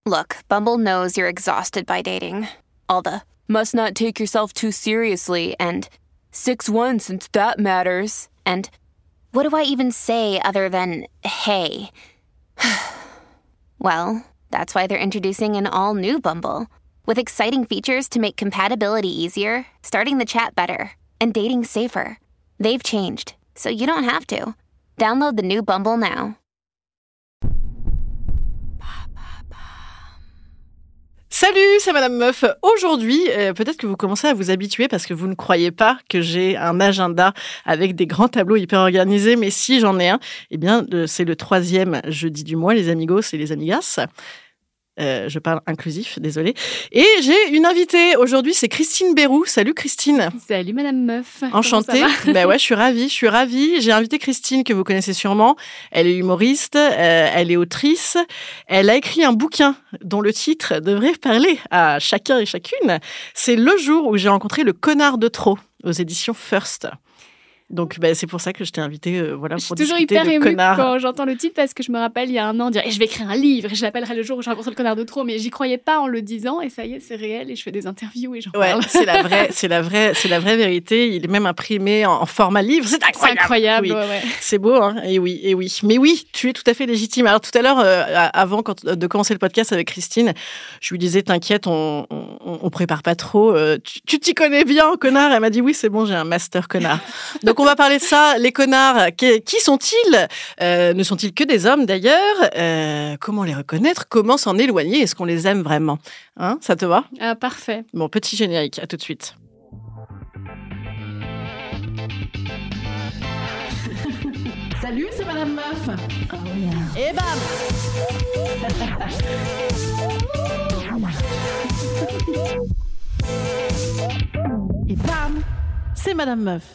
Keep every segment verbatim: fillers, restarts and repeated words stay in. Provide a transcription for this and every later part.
Look, Bumble knows you're exhausted by dating. All the must not take yourself too seriously and six one since that matters. And what do I even say other than hey? Well, that's why they're introducing an all-new Bumble with exciting features to make compatibility easier, starting the chat better, and dating safer. They've changed, so you don't have to. Download the new Bumble now. Salut, c'est Madame Meuf. Aujourd'hui, euh, peut-être que vous commencez à vous habituer parce que vous ne croyez pas que j'ai un agenda avec des grands tableaux hyper organisés, mais si j'en ai un, eh bien, euh, c'est le troisième jeudi du mois, les amigos et les amigas. Euh, je parle inclusif, désolée. Et j'ai une invitée aujourd'hui, c'est Christine Béroux. Salut Christine. Salut Madame Meuf. Enchantée. Ben ouais, je suis ravie, je suis ravie. J'ai invité Christine que vous connaissez sûrement. Elle est humoriste, euh, elle est autrice. Elle a écrit un bouquin dont le titre devrait parler à chacun et chacune. C'est Le jour où j'ai rencontré le connard de trop aux éditions First. Donc, bah, c'est pour ça que je t'ai invitée euh, voilà, pour discuter de connard. Je suis toujours hyper émue quand j'entends le titre parce que je me rappelle, il y a un an, dire, je vais écrire un livre et je l'appellerai Le jour où j'ai rencontré le connard de trop. Mais j'y croyais pas en le disant et ça y est, c'est réel et je fais des interviews et j'en ouais, parle. c'est la vraie, c'est la vraie, c'est la vraie vérité. Il est même imprimé en, en format livre. C'est incroyable. C'est incroyable, oui. ouais, ouais. C'est beau, hein. Et oui, et oui. Mais oui, tu es tout à fait légitime. Alors, tout à l'heure, euh, avant quand, de commencer le podcast avec Christine, je lui disais, t'inquiète, on, on, on prépare pas trop. Euh, tu, tu t'y connais bien, connard. Elle m'a dit, oui, c'est bon, j'ai un master connard. Donc, on va parler de ça. Les connards, qui, qui sont-ils euh, Ne sont-ils que des hommes d'ailleurs euh, Comment les reconnaître Comment s'en éloigner Est-ce qu'on les aime vraiment hein, ça te va Ah, parfait. Bon, petit générique, à tout de suite. Salut, c'est Madame Meuf. Oh, yeah. Et bam Et bam, c'est Madame Meuf.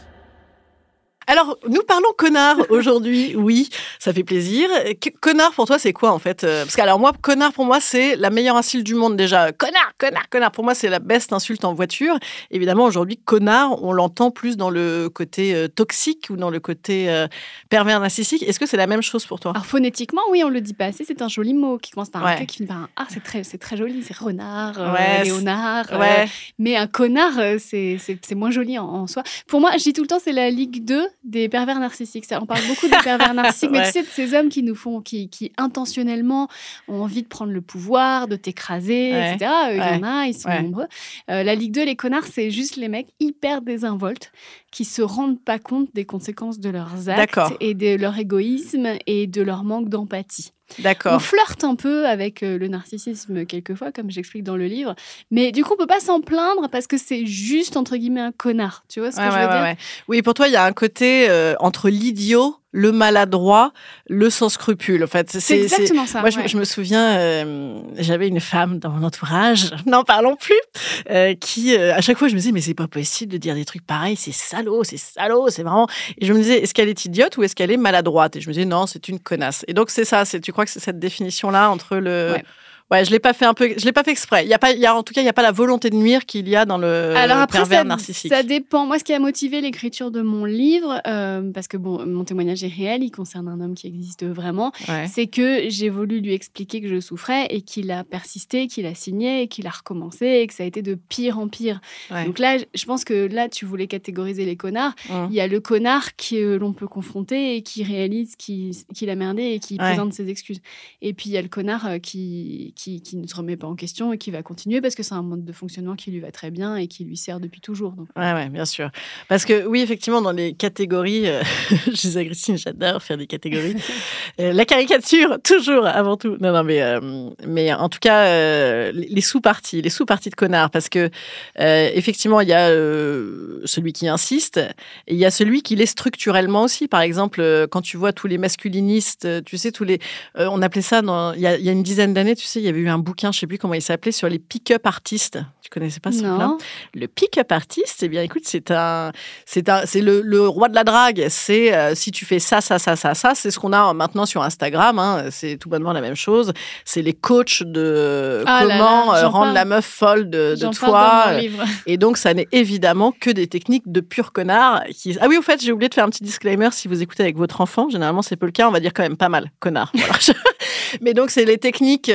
Alors, nous parlons connard aujourd'hui, oui, ça fait plaisir. Connard, pour toi, c'est quoi, en fait ? Parce que, alors, moi, connard, pour moi, c'est la meilleure insulte du monde, déjà. Connard, connard, connard. Pour moi, c'est la best insulte en voiture. Évidemment, aujourd'hui, connard, on l'entend plus dans le côté euh, toxique ou dans le côté euh, pervers narcissique. Est-ce que c'est la même chose pour toi ? Alors, phonétiquement, oui, on le dit pas assez. C'est un joli mot qui commence par ouais. un Q, qui finit par un A. C'est très, c'est très joli. C'est renard, euh, ouais, léonard. Ouais. Euh, mais un connard, c'est, c'est, c'est moins joli en, en soi. Pour moi, je dis tout le temps, c'est la Ligue deux des pervers narcissiques. Ça, on parle beaucoup des pervers narcissiques, mais ouais. tu sais, de ces hommes qui nous font, qui, qui intentionnellement ont envie de prendre le pouvoir, de t'écraser, ouais. et cetera. Il ouais. y en a, ils sont ouais. nombreux. Euh, la Ligue deux, les connards, c'est juste les mecs hyper désinvoltes qui se rendent pas compte des conséquences de leurs actes D'accord. et de leur égoïsme et de leur manque d'empathie. D'accord. On flirte un peu avec euh, le narcissisme quelquefois, comme j'explique dans le livre, mais du coup, on peut pas s'en plaindre parce que c'est juste, entre guillemets, un connard. Tu vois ce que ouais, je ouais, veux ouais, dire ouais. Oui, pour toi, il y a un côté euh, entre l'idiot, le maladroit, le sans scrupule. En fait, c'est, c'est exactement c'est... ça. Moi, ouais. je, je me souviens, euh, j'avais une femme dans mon entourage, n'en parlons plus, euh, qui, euh, à chaque fois, je me disais, mais c'est pas possible de dire des trucs pareils, c'est salaud, c'est salaud, c'est vraiment... Et je me disais, est-ce qu'elle est idiote ou est-ce qu'elle est maladroite ? Et je me disais, non, c'est une connasse. Et donc, c'est ça, c'est, tu crois que c'est cette définition-là entre le... Ouais. Ouais, je l'ai pas fait un peu, je l'ai pas fait exprès. Il y a pas, il y a en tout cas, il y a pas la volonté de nuire qu'il y a dans le Alors après, pervers ça, narcissique. Ça dépend. Moi, ce qui a motivé l'écriture de mon livre, euh, parce que bon, mon témoignage est réel, il concerne un homme qui existe vraiment, ouais. c'est que j'ai voulu lui expliquer que je souffrais et qu'il a persisté, qu'il a signé, et qu'il a recommencé et que ça a été de pire en pire. Ouais. Donc là, je pense que là, tu voulais catégoriser les connards. Mmh. Il y a le connard que euh, l'on peut confronter et qui réalise qu'il, qu'il a merdé et qui ouais. présente ses excuses. Et puis il y a le connard euh, qui, qui, qui ne se remet pas en question et qui va continuer parce que c'est un mode de fonctionnement qui lui va très bien et qui lui sert depuis toujours. Donc. Ouais, ouais, bien sûr. Parce que oui, effectivement, dans les catégories, euh, je disais à Christine, j'adore faire des catégories. euh, la caricature, toujours, avant tout. Non, non, mais, euh, mais en tout cas, euh, les sous-parties, les sous-parties de connards, parce que euh, effectivement, il y a euh, celui qui insiste et il y a celui qui l'est structurellement aussi. Par exemple, euh, quand tu vois tous les masculinistes, tu sais, tous les, euh, on appelait ça, dans, il y a, il y a une dizaine d'années, tu sais, il y avait eu un bouquin, je ne sais plus comment il s'appelait, sur les pick-up artistes. Tu ne connaissais pas ce truc-là ? Le pick-up artiste, eh bien, écoute, c'est, un, c'est, un, c'est le, le roi de la drague. C'est euh, si tu fais ça, ça, ça, ça, ça, c'est ce qu'on a maintenant sur Instagram. Hein, c'est tout bonnement la même chose. C'est les coachs de ah comment là là, euh, rendre parle. la meuf folle de, de j'en toi. Parle dans mon livre. Et donc, ça n'est évidemment que des techniques de pur connard. Qui... Ah oui, au fait, j'ai oublié de faire un petit disclaimer. Si vous écoutez avec votre enfant, généralement, c'est peu le cas. On va dire quand même pas mal, connard. Voilà. Mais donc, c'est les techniques, euh, voilà,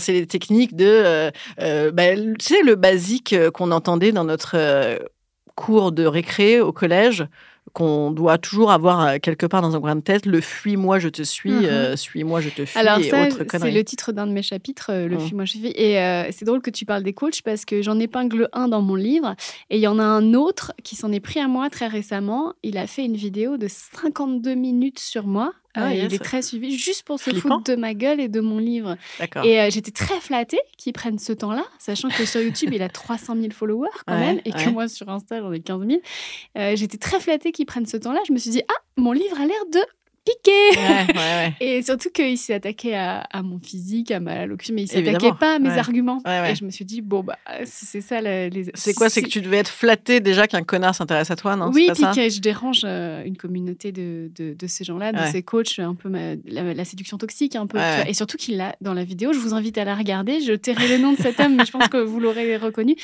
c'est les techniques de, euh, euh, bah, tu sais, le basique qu'on entendait dans notre euh, cours de récré au collège, qu'on doit toujours avoir quelque part dans un coin de tête, le « fuis-moi, je te suis mm-hmm. euh, » suis-moi, je te fuis Alors et ça, autres conneries. C'est le titre d'un de mes chapitres, euh, le mm. fuis-moi, je te fuis. Et euh, c'est drôle que tu parles des coachs parce que j'en épingle un dans mon livre et il y en a un autre qui s'en est pris à moi très récemment. Il a fait une vidéo de cinquante-deux minutes sur moi. Ah, euh, yes. Il est très suivi, juste pour se Flippant. foutre de ma gueule et de mon livre. D'accord. Et euh, j'étais très flattée qu'ils prennent ce temps-là, sachant que sur YouTube, il a trois cent mille followers quand ouais, même, et ouais. que moi, sur Insta, j'en ai quinze mille. Euh, j'étais très flattée qu'ils prennent ce temps-là. Je me suis dit, ah, mon livre a l'air de piqué. Ouais, ouais, ouais. Et surtout qu'il s'est attaqué à, à mon physique, à ma locution, mais il ne Évidemment. s'attaquait pas à mes ouais. arguments. Ouais, ouais. Et je me suis dit, bon, bah, si c'est ça. La, les... C'est quoi? C'est que tu devais être flatté déjà qu'un connard s'intéresse à toi, non? Oui, puis que je dérange euh, une communauté de, de, de ces gens-là, de ouais. ces coachs, un peu ma, la, la séduction toxique, un peu. Ouais. Tu vois, et surtout qu'il l'a dans la vidéo. Je vous invite à la regarder. Je tairai le nom de cet homme, mais je pense que vous l'aurez reconnu.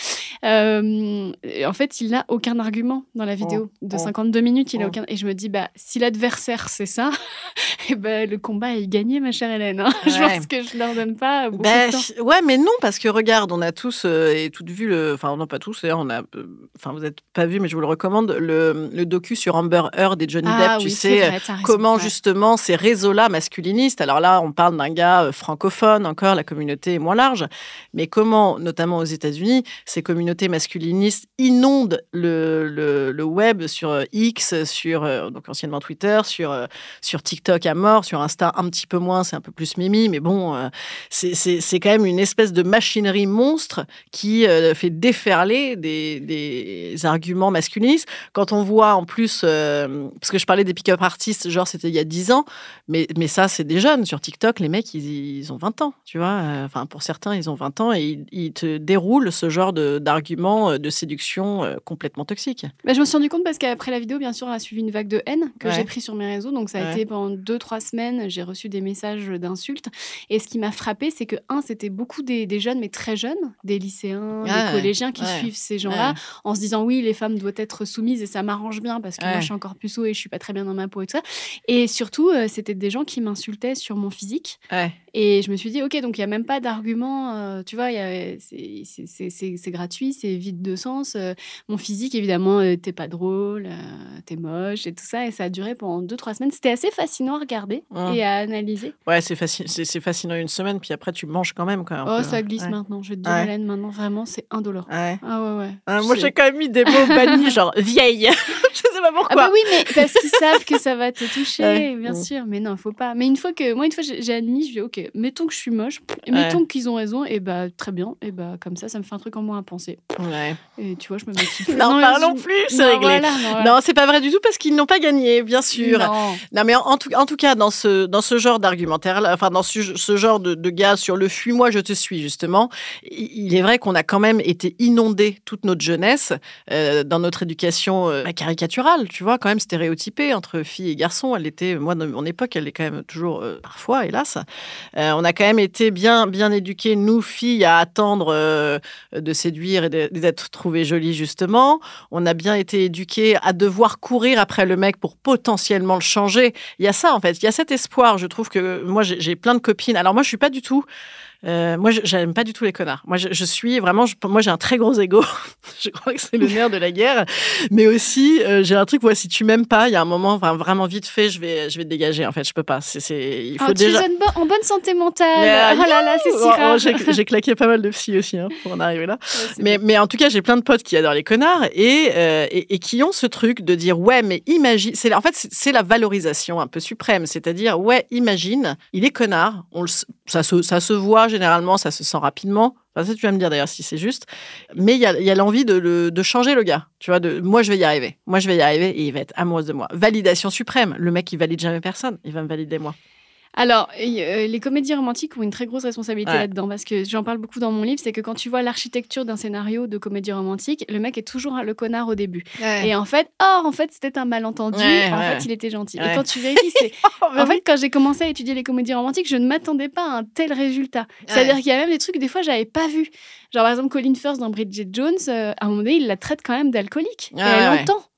Euh, en fait, il n'a aucun argument dans la vidéo. Oh. De cinquante-deux minutes, il n'a oh. aucun. Et je me dis, bah, si l'adversaire, c'est ça. Et ben, le combat est gagné, ma chère Hélène. Hein. Ouais. Je pense que je ne leur donne pas beaucoup ben, de temps. Ouais, mais non, parce que regarde, on a tous euh, et toutes vu le... Enfin, non, pas tous, d'ailleurs, on a... Enfin, vous n'êtes pas vu, mais je vous le recommande, le, le docu sur Amber Heard et Johnny ah, Depp. Oui, tu sais vrai, comment, raison, justement, ces réseaux-là masculinistes... Alors là, on parle d'un gars euh, francophone, encore, la communauté est moins large. Mais comment, notamment aux États-Unis, ces communautés masculinistes inondent le, le, le web sur X, sur, euh, donc anciennement Twitter, sur, euh, sur TikTok à mort, sur Insta un petit peu moins, c'est un peu plus mimi, mais bon, euh, c'est, c'est, c'est quand même une espèce de machinerie monstre qui euh, fait déferler des, des arguments masculinistes. Quand on voit en plus, euh, parce que je parlais des pick-up artistes, genre c'était il y a dix ans, mais, mais ça c'est des jeunes. Sur TikTok, les mecs, ils, ils ont vingt ans, tu vois. Enfin, pour certains, ils ont vingt ans et ils, ils te déroulent ce genre de, d'arguments de séduction euh, complètement toxiques. Bah, je me suis rendu compte parce qu'après la vidéo, bien sûr, on a suivi une vague de haine que ouais. j'ai pris sur mes réseaux. Donc ça a ouais. été pendant deux, trois semaines, j'ai reçu des messages d'insultes. Et ce qui m'a frappée, c'est que, un, c'était beaucoup des, des jeunes, mais très jeunes, des lycéens, ah, des collégiens qui ouais. suivent ces gens-là, ouais. en se disant, oui, les femmes doivent être soumises et ça m'arrange bien parce que ouais. moi, je suis encore puceau et je suis pas très bien dans ma peau et tout ça. Et surtout, euh, c'était des gens qui m'insultaient sur mon physique. Ouais. Et je me suis dit, OK, donc il n'y a même pas d'argument, euh, tu vois, y a, c'est, c'est, c'est, c'est, c'est gratuit, c'est vide de sens. Euh, mon physique, évidemment, euh, t'es pas drôle, euh, t'es moche et tout ça. Et ça a duré pendant deux, trois semaines. C'était assez fascinant à regarder mmh. et à analyser. Ouais, c'est, fascin- c'est, c'est fascinant une semaine, puis après, tu manges quand même. Quand même oh, peu. Ça glisse ouais. maintenant. Je vais te dire, ouais. Hélène, maintenant, vraiment, c'est indolore. Ouais. Ah ouais, ouais. Ah, moi, j'ai quand même mis des mots bannis, genre vieille. Je sais pas pourquoi. Ah bah oui, mais parce qu'ils savent que ça va te toucher, ouais. bien mmh. sûr. Mais non, faut pas. Mais une fois que, moi, une fois, j'ai, j'ai admis, je dis, OK, mettons que je suis moche, et mettons ouais. qu'ils ont raison, et bah, très bien. Et bah, comme ça, ça me fait un truc en moins à penser. Ouais. Et tu vois, je me mets petit peu. Non, non, parlons je... plus, c'est non, réglé. Voilà, non, voilà. non, c'est pas vrai du tout parce qu'ils n'ont pas gagné, bien sûr. Non, non mais en, en, tout, en tout cas, dans ce, dans ce genre d'argumentaire, enfin, dans ce, ce genre de, de gars sur le fuis-moi, je te suis, justement, il est vrai qu'on a quand même été inondés toute notre jeunesse euh, dans notre éducation euh, caricaturale, tu vois, quand même stéréotypée entre filles et garçons. Elle était, moi, dans mon époque, elle est quand même toujours, euh, parfois, hélas. Euh, on a quand même été bien, bien éduqués, nous, filles, à attendre euh, de séduire et de, d'être trouvées jolies, justement. On a bien été éduqués à devoir courir après le mec pour potentiellement le changer. Il y a ça, en fait. Il y a cet espoir. Je trouve que moi, j'ai, j'ai plein de copines. Alors, moi, je suis pas du tout... Euh, moi, je, j'aime pas du tout les connards. Moi, je, je suis vraiment... Je, moi, j'ai un très gros ego. Je crois que c'est le nerf de la guerre. Mais aussi, euh, j'ai un truc, ouais, si tu m'aimes pas, il y a un moment, enfin, vraiment vite fait, je vais, je vais te dégager. En fait, je peux pas. C'est, c'est, il faut oh, déjà... Tu es en bonne santé mentale. Mais, oh là là, c'est si rare. Oh, j'ai, j'ai claqué pas mal de psy aussi hein, pour en arriver là. Ouais, mais, mais en tout cas, j'ai plein de potes qui adorent les connards et, euh, et, et qui ont ce truc de dire, ouais, mais imagine... C'est, en fait, c'est, c'est la valorisation un peu suprême. C'est-à-dire, ouais, imagine, il est connard. On le, ça, se, ça se voit généralement, ça se sent rapidement. Enfin, ça, tu vas me dire d'ailleurs si c'est juste. Mais il y a, y a l'envie de, le, de changer le gars. Tu vois, de, moi, je vais y arriver. Moi, je vais y arriver et il va être amoureux de moi. Validation suprême. Le mec, il valide jamais personne. Il va me valider moi. Alors, euh, les comédies romantiques ont une très grosse responsabilité ouais. là-dedans, parce que j'en parle beaucoup dans mon livre, c'est que quand tu vois l'architecture d'un scénario de comédie romantique, le mec est toujours le connard au début. Ouais. Et en fait, oh, en fait, c'était un malentendu, ouais, en ouais. fait, il était gentil. Ouais. Et quand tu vérifies, c'est... en fait, quand j'ai commencé à étudier les comédies romantiques, je ne m'attendais pas à un tel résultat. Ouais. C'est-à-dire qu'il y a même des trucs, des fois, j'avais pas vu. Genre, par exemple, Colin Firth dans Bridget Jones, euh, à un moment donné, il la traite quand même d'alcoolique. Ouais, et elle ouais. entend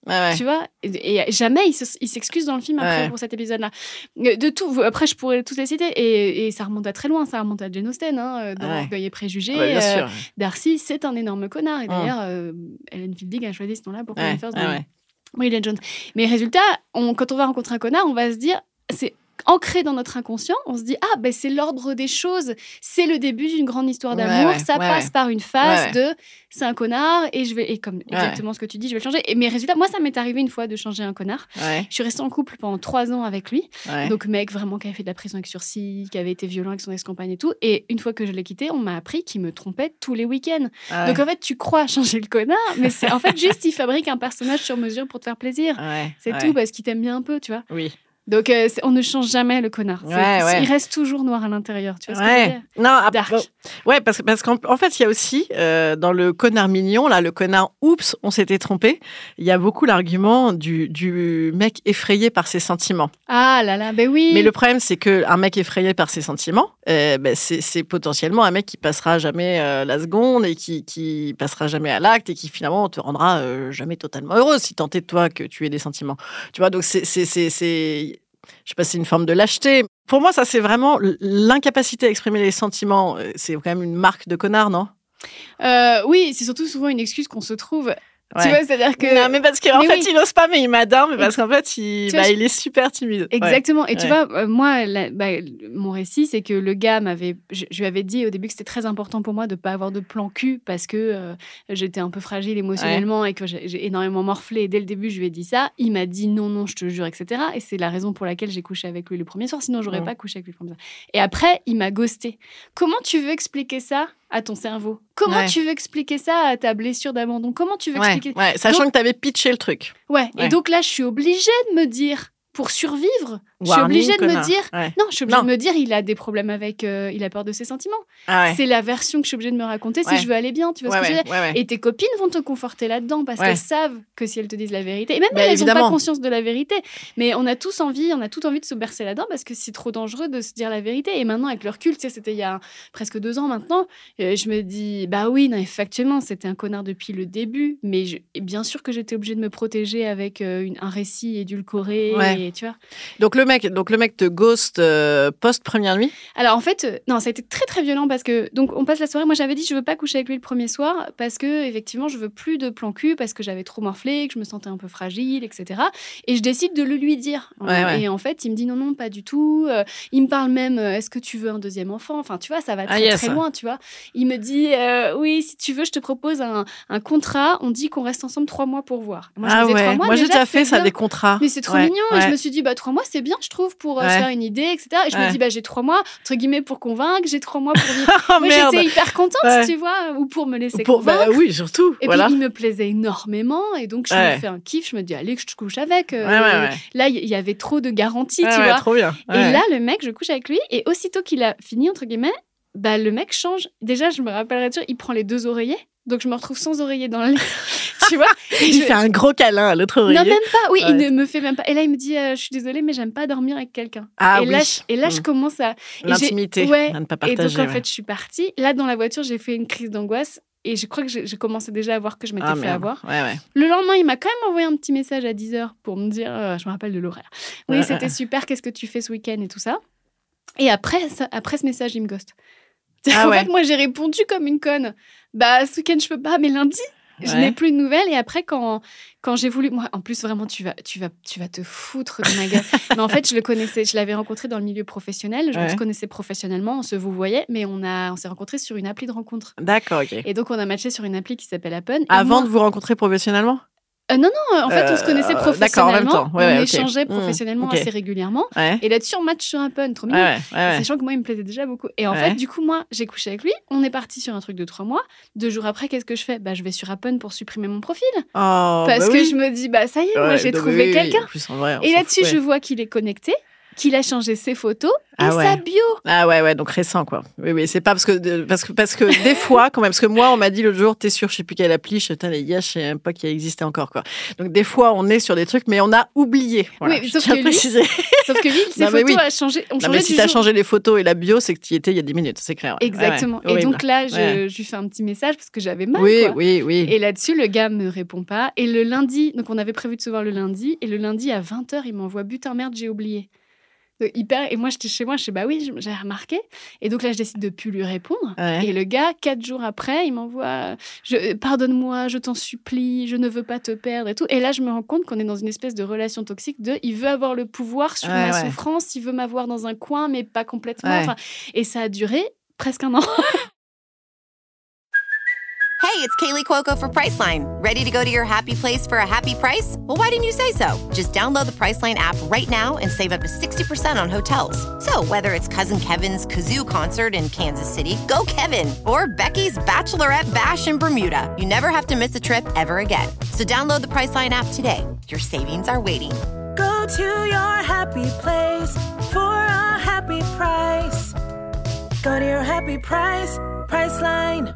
Ouais, ouais. Tu vois, et, et jamais il, se, il s'excuse dans le film après Ouais. pour cet épisode-là. De tout, après je pourrais tous les citer, et, et ça remonte à très loin, ça remonte à Jane Austen, hein, dans Ouais. Orgueil et Préjugés. Ouais, bien euh, sûr. Darcy, c'est un énorme connard. Et Mm. d'ailleurs, euh, Ellen Fielding a choisi ce nom-là pour Colin Ouais, Firth ouais, dans ouais. Bridget Jones. Mais résultat, on, quand on va rencontrer un connard, on va se dire, c'est ancré dans notre inconscient, on se dit ah ben c'est l'ordre des choses, c'est le début d'une grande histoire d'amour, Ouais, ouais, ça ouais, passe ouais. par une phase Ouais, ouais. de c'est un connard et je vais et comme exactement ce que tu dis, je vais le changer. Et mes résultats, moi ça m'est arrivé une fois de changer un connard. Ouais, Je suis restée en couple pendant trois ans avec lui, ouais. donc mec vraiment qui avait fait de la prison avec sursis, qui avait été violent avec son ex-compagne et tout. Et une fois que je l'ai quitté, on m'a appris qu'il me trompait tous les week-ends. Ah Donc ouais. en fait tu crois changer le connard, mais c'est en fait juste il fabrique un personnage sur mesure pour te faire plaisir. Ouais, C'est ouais. tout parce qu'il t'aime bien un peu, tu vois. Oui. Donc, euh, c'est- on ne change jamais le connard. C'est- Ouais, ouais. Il reste toujours noir à l'intérieur. Tu vois ce que je veux Ouais. dire Non, ah, Dark. bon. Ouais, parce, que- parce qu'en en fait, il y a aussi, euh, dans le connard mignon, là, le connard, oups, on s'était trompé, il y a beaucoup l'argument du, du mec effrayé par ses sentiments. Ah là là, ben oui. Mais le problème, c'est qu'un mec effrayé par ses sentiments, euh, ben, c'est, c'est potentiellement un mec qui passera jamais euh, la seconde et qui, qui passera jamais à l'acte et qui finalement te rendra euh, jamais totalement heureuse si tant est de toi que tu aies des sentiments. Tu vois, donc c'est, c'est, c'est, c'est, je sais pas, c'est une forme de lâcheté. Pour moi, ça, c'est vraiment l'incapacité à exprimer les sentiments. Euh, C'est quand même une marque de connard, non? Euh, oui, c'est surtout souvent une excuse qu'on se trouve. Tu Ouais. vois, c'est-à-dire que. Non, mais parce qu'en Mais fait, oui. il n'ose pas, mais il m'adore, mais parce qu'en fait, il, Tu vois, bah, je- il est super timide. Ouais. Exactement. Et tu Ouais. vois, euh, moi, la- bah, mon récit, c'est que le gars m'avait. Je, je lui avais dit au début que c'était très important pour moi de ne pas avoir de plan cul parce que euh, j'étais un peu fragile émotionnellement et que j'ai, j'ai énormément morflé. Et dès le début, je lui ai dit ça. Il m'a dit non, non, je te jure, et cetera. Et c'est la raison pour laquelle j'ai couché avec lui le premier soir. Sinon, j'aurais Mm. pas couché avec lui le premier soir. Et après, il m'a ghosté. Comment tu veux expliquer ça à ton cerveau? Comment Ouais. tu veux expliquer ça à ta blessure d'abandon? Comment tu veux Ouais, expliquer ouais, sachant Donc- que tu avais pitché le truc. Ouais. Ouais. Et donc là, je suis obligée de me dire, pour survivre, je suis Warning, obligée de me connard. dire. Ouais. Non, je suis obligée Non. de me dire, il a des problèmes avec. euh, il a peur de ses sentiments. Ah ouais. C'est la version que je suis obligée de me raconter Ouais. si je veux aller bien. Tu vois Ouais, ce que je ouais, veux dire? ouais, ouais. Et tes copines vont te conforter là-dedans parce Ouais. qu'elles savent que si elles te disent la vérité, et même Bah, elles, elles n'ont évidemment. pas conscience de la vérité. Mais on a tous envie, on a tout envie de se bercer là-dedans parce que c'est trop dangereux de se dire la vérité. Et maintenant, avec le recul, tu sais, c'était il y a presque deux ans maintenant, euh, je me dis, bah oui, non, factuellement, c'était un connard depuis le début. Mais je- et bien sûr que j'étais obligée de me protéger avec euh, une- un récit édulcoré. Ouais. Et, tu vois. Donc le mec, donc le mec te ghost euh, post première nuit. Alors en fait, euh, non, ça a été très très violent parce que donc on passe la soirée. Moi j'avais dit je veux pas coucher avec lui le premier soir parce que effectivement je veux plus de plan cul parce que j'avais trop morflé, que je me sentais un peu fragile, et cetera. Et je décide de le lui dire. Ouais, ouais. Et en fait il me dit non non pas du tout. Euh, il me parle même euh, est-ce que tu veux un deuxième enfant? Enfin tu vois ça va Ah, très yes. très loin tu vois. Il me dit euh, oui si tu veux je te propose un, un contrat. On dit qu'on reste ensemble trois mois pour voir. Moi, je ah me disais, ouais. trois mois, Moi j'ai déjà, déjà fait c'est ça bien. des contrats. Mais c'est trop Ouais, mignon. Et je ouais. me suis dit, bah, trois mois, c'est bien, je trouve, pour euh, Ouais. se faire une idée, et cetera. Et je Ouais. me dis, bah, j'ai trois mois, entre guillemets, pour convaincre, j'ai trois mois pour vivre. Oh Moi, merde. j'étais hyper contente, Ouais. tu vois, ou pour me laisser Pour, bah, convaincre. oui, surtout. Et voilà. puis, il me plaisait énormément. Et donc, je Ouais. me fais un kiff. Je me dis, allez, que je te couche avec. Euh, Ouais, ouais, ouais. Là, il y avait trop de garanties, Ouais, tu ouais, vois. trop bien. Et Ouais. là, le mec, je couche avec lui. Et aussitôt qu'il a fini, entre guillemets, bah, le mec change. Déjà, je me rappellerai toujours, il prend les deux oreillers. Donc, je me retrouve sans oreiller dans le lit. Tu vois Et il je- fait un gros câlin à l'autre oreiller. Non, même pas. Oui, il Ouais. ne me fait même pas. Et là, il me dit, euh, je suis désolée, mais j'aime pas dormir avec quelqu'un. Ah et, oui. là, je, et là, je Mm. commence à. et j'ai- L'intimité Ouais. à ne pas Et partager. donc, en ouais. fait, je suis partie. Là, dans la voiture, j'ai fait une crise d'angoisse. Et je crois que j'ai j'ai commencé déjà à voir que je m'étais Ah, fait merde. avoir. Ouais, ouais. Le lendemain, il m'a quand même envoyé un petit message à dix heures pour me dire, euh, je me rappelle de l'horaire. Oui, Ouais, c'était ouais. super, qu'est-ce que tu fais ce week-end et tout ça. Et après, ça- après ce message, il me ghost. Ah en ouais. fait, moi, j'ai répondu comme une conne. Bah, ce week-end, je peux pas, mais lundi, je Ouais. n'ai plus de nouvelles. Et après, quand, quand j'ai voulu. Moi, en plus, vraiment, tu vas, tu, vas, tu vas te foutre de ma gueule. Mais en fait, je le connaissais, je l'avais rencontré dans le milieu professionnel. Je- On Ouais. se connaissait professionnellement, on se vous voyait, mais on, a, on s'est rencontrés sur une appli de rencontre. D'accord, ok. Et donc, on a matché sur une appli qui s'appelle Appen. Et Avant moi- de vous rencontrer professionnellement. Euh, non, non, en fait, on se connaissait Euh, d'accord, en même professionnellement. temps. Ouais, ouais, on ok. échangeait Mmh, professionnellement ok. assez régulièrement. Ouais. Et là-dessus, on match sur Appen, trop Ouais, mignon. ouais, ouais, ouais. Sachant que moi, il me plaisait déjà beaucoup. Et en Ouais. fait, du coup, moi, j'ai couché avec lui. On est parti sur un truc de trois mois. Deux jours après, qu'est-ce que je fais? Bah, je vais sur Appen pour supprimer mon profil. Oh, parce bah que oui. je me dis, bah, ça y est, moi, Ouais, j'ai donc trouvé oui, oui, quelqu'un. en plus, en vrai, on Et s'en là-dessus, fout, je ouais. vois qu'il est connecté. qu'il a changé ses photos et Ah ouais. sa bio. Ah ouais, ouais, donc récent, quoi. Oui, oui, c'est pas parce que, parce que, parce que des fois, quand même, parce que moi, on m'a dit l'autre jour, t'es sûr, je sais plus quelle appli, je sais, les gars, je sais même pas qu'il existait encore, quoi. Donc, des fois, on est sur des trucs, mais on a oublié. Voilà, Oui, je sauf tiens que à lui- préciser. Sauf que lui, ses Non, mais photos oui. a changé, ont Non, changé mais si du t'as jour. changé les photos et la bio, c'est que tu y étais il y a dix minutes, c'est clair. Ouais. Exactement. Ouais, ouais. Et donc Horrible. là, je, Ouais. je lui fais un petit message parce que j'avais mal. Oui, quoi. oui, oui. Et là-dessus, le gars me répond pas. Et le lundi, donc on avait prévu de se voir le lundi, et le lundi à vingt heures, il m'envoie putain merde, j'ai oublié. Donc, hyper... Et moi, j'étais chez moi, je sais bah oui, j'ai remarqué. Et donc là, je décide de plus lui répondre. Ouais. Et le gars, quatre jours après, il m'envoie je... pardonne-moi, je t'en supplie, je ne veux pas te perdre et tout. Et là, je me rends compte qu'on est dans une espèce de relation toxique de il veut avoir le pouvoir sur Ouais, ma ouais. souffrance, il veut m'avoir dans un coin, mais pas complètement. Ouais. Enfin, et ça a duré presque un an. Hey, it's Kaylee Cuoco for Priceline. Ready to go to your happy place for a happy price? Well, why didn't you say so? Just download the Priceline app right now and save up to sixty percent on hotels. So whether it's Cousin Kevin's Kazoo Concert in Kansas City, go Kevin, or Becky's Bachelorette Bash in Bermuda, you never have to miss a trip ever again. So download the Priceline app today. Your savings are waiting. Go to your happy place for a happy price. Go to your happy price, Priceline.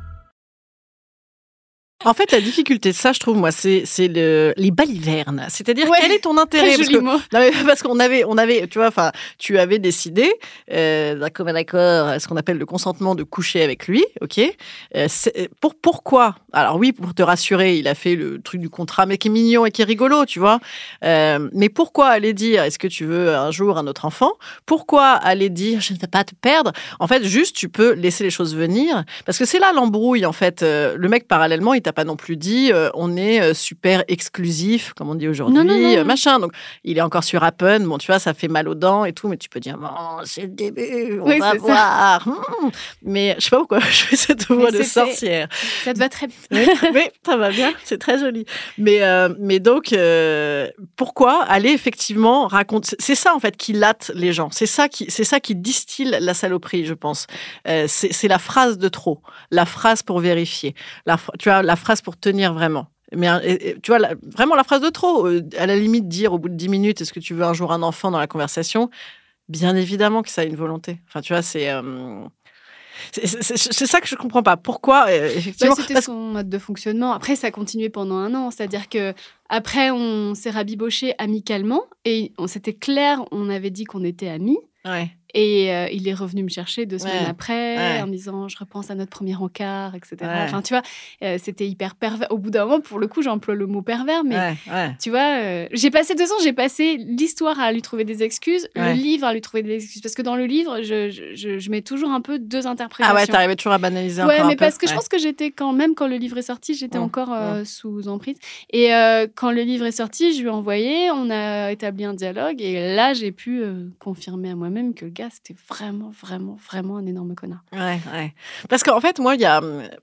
En fait, la difficulté de ça, je trouve, moi, c'est, c'est le, les balivernes. C'est-à-dire, Ouais, quel est ton intérêt? très Parce joli que, mot. non, mais parce qu'on avait, on avait, tu vois, enfin, tu avais décidé, euh, d'un commun accord, ce qu'on appelle le consentement de coucher avec lui, ok? Euh, c'est, pour, pourquoi? Alors oui, pour te rassurer, il a fait le truc du contrat, mais qui est mignon et qui est rigolo, tu vois. Euh, mais pourquoi aller dire, est-ce que tu veux un jour un autre enfant? Pourquoi aller dire, je ne veux pas te perdre? En fait, juste, tu peux laisser les choses venir. Parce que c'est là l'embrouille, en fait. Euh, le mec, parallèlement, il t'a pas non plus dit euh, on est euh, super exclusif, comme on dit aujourd'hui, Non, non, non. euh, machin. Donc, il est encore sur Appen. Bon, tu vois, ça fait mal aux dents et tout, mais tu peux dire bon, c'est le début, on Oui, va c'est ça. voir. Mmh. Mais je sais pas pourquoi je fais cette voix de c'était- sorcière. Ça te va très bien. Oui, oui, ça va bien, c'est très joli. Mais, euh, mais donc, euh, pourquoi aller effectivement raconter... C'est ça, en fait, qui latte les gens. C'est ça qui, c'est ça qui distille la saloperie, je pense. Euh, c'est, c'est la phrase de trop, la phrase pour vérifier, la, ph- tu vois, la phrase pour tenir vraiment. Mais et, et, tu vois, la, vraiment la phrase de trop. Euh, à la limite, dire au bout de dix minutes, est-ce que tu veux un jour un enfant dans la conversation? Bien évidemment que ça a une volonté. Enfin, tu vois, c'est... Euh, C'est, c'est, c'est, c'est ça que je comprends pas. Pourquoi, euh, effectivement, Bah, c'était parce- son mode de fonctionnement. Après, ça a continué pendant un an. C'est-à-dire que après, on s'est rabiboché amicalement et on c'était clair. On avait dit qu'on était amis. Ouais. Et euh, il est revenu me chercher deux semaines Ouais. après Ouais. en me disant je repense à notre premier encart, et cetera. Ouais. Enfin, tu vois, euh, c'était hyper pervers. Au bout d'un moment, pour le coup, j'emploie le mot pervers, mais Ouais, ouais. tu vois, euh, j'ai passé deux ans, j'ai passé l'histoire à lui trouver des excuses, Ouais. le livre à lui trouver des excuses. Parce que dans le livre, je, je, je, je mets toujours un peu deux interprétations. Ah ouais, t'arrivais toujours à banaliser Ouais, encore un mais peu. parce que je Ouais. pense que j'étais quand même, quand le livre est sorti, j'étais Mmh, encore euh, sous emprise. Et euh, quand le livre est sorti, je lui ai envoyé, on a établi un dialogue. Et là, j'ai pu euh, confirmer à moi-même que le gars, c'était vraiment, vraiment, vraiment un énorme connard. Ouais, ouais. Parce qu'en fait, moi, il y a,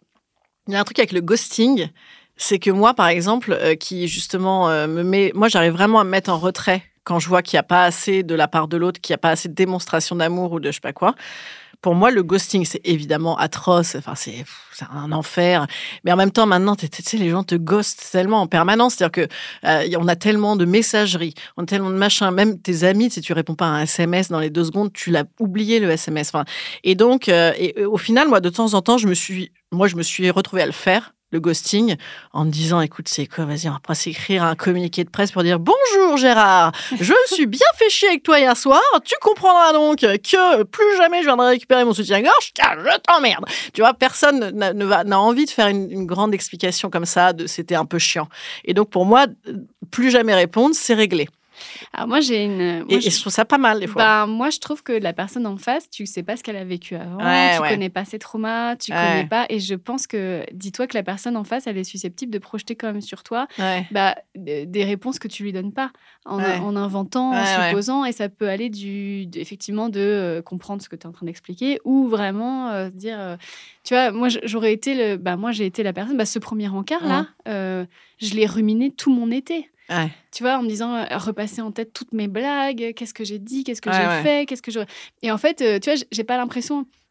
il y a un truc avec le ghosting. C'est que moi, par exemple, euh, qui justement euh, me met... Moi, j'arrive vraiment à me mettre en retrait quand je vois qu'il n'y a pas assez de la part de l'autre, qu'il n'y a pas assez de démonstration d'amour ou de je sais pas quoi. Pour moi, le ghosting, c'est évidemment atroce. Enfin, c'est, c'est un enfer. Mais en même temps, maintenant, tu sais, les gens te ghostent tellement en permanence. C'est-à-dire que euh, on a tellement de messageries, on a tellement de machins. Même tes amis, si tu réponds pas à un S M S dans les deux secondes, tu l'as oublié le S M S. Enfin, et donc, euh, et, et au final, moi, de temps en temps, je me suis, moi, je me suis retrouvée à le faire. Le ghosting, en me disant, écoute, c'est quoi, vas-y, on va pas s'écrire un communiqué de presse pour dire « Bonjour Gérard, je me suis bien fait chier avec toi hier soir, tu comprendras donc que plus jamais je viendrai récupérer mon soutien-gorge, car je t'emmerde !» Tu vois, personne n'a, ne va, n'a envie de faire une, une grande explication comme ça, de c'était un peu chiant. Et donc, pour moi, plus jamais répondre, c'est réglé. Alors moi, j'ai une... Moi, Et, je... et je trouve ça pas mal, des fois. Ben, moi, je trouve que la personne en face, tu sais pas ce qu'elle a vécu avant, Ouais, tu ouais. connais pas ses traumas, tu Ouais. connais pas... Et je pense que, dis-toi que la personne en face, elle est susceptible de projeter quand même sur toi Ouais. bah, d- des réponses que tu lui donnes pas, en, Ouais. en inventant, Ouais, en ouais. supposant, et ça peut aller du, de- effectivement de euh, comprendre ce que tu es en train d'expliquer, ou vraiment euh, se dire, euh, tu vois, moi j- j'aurais été, le, bah, moi j'ai été la personne, bah, ce premier encart là, euh, je l'ai ruminé tout mon été. Ouais. Tu vois, en me disant, euh, repasser en tête toutes mes blagues, qu'est-ce que j'ai dit, qu'est-ce que Ouais, j'ai ouais. fait, qu'est-ce que je... Et en fait, euh, tu vois, j- j'ai pas l'impression...